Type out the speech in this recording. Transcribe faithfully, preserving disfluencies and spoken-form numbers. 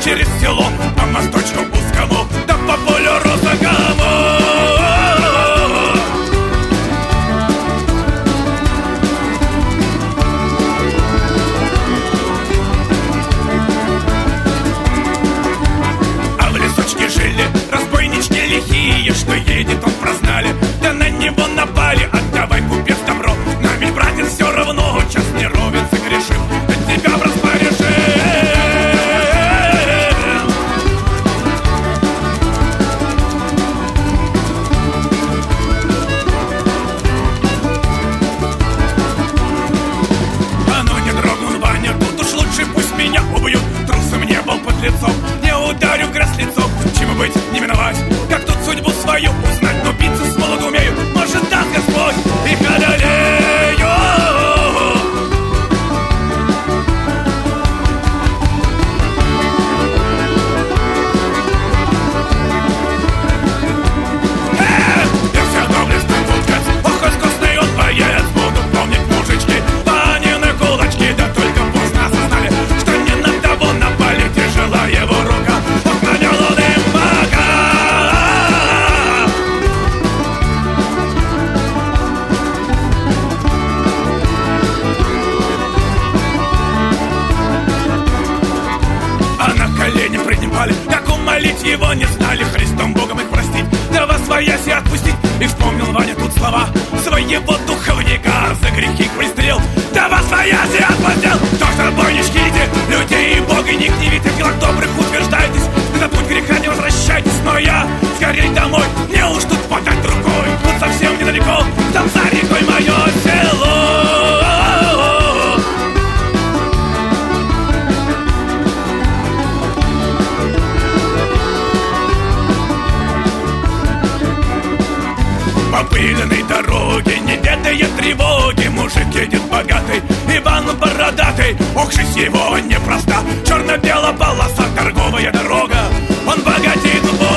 через село, по мосточку узкому, да по полю розовому. А в лесочке жили разбойнички лихие, что едет он прознали, да на него напали. Отдавай, купец, добро, нам ведь, братец, все равно, час не ровен, согрешим, от тебя в распоряжение. А ну не дрогнул Ваня, тут уж лучше пусть меня убьют. Трусом не был под лицом, не ударю в грязь лицом. Чему быть, не миновать, как тут судьбу свою узнать. Но биться с молоду умею, может, даст Господь, их одолею. Э, я все доблестный купец, ох, искусный он боец. Буду помнить, мужички, Ванины кулачки. Да только поздно осознали, что не на того напали. Тяжела его рука, ох, нанял он им бока. А на колени принимали, как умолить его не знали. Христом Богом их простить, да восвоясь и отпустить. И вспомнил Ваня тут слова своего духовника: за грехи их пристрел, да восвоясь и отпустил. То, что разбойнички эти, людей и Бога них не видят, в делах добрых утверждайтесь, на путь греха не возвращайтесь. Но я скорей домой, мне уж тут подать рукой. Тут совсем недалеко, там за рекой мое село. По пыльной дороге, не ведая тревоги, мужик едет богатый, Иван бородатый. Ох, жизнь его непроста, черно-бело полоса, торговая дорога. Он богатеет в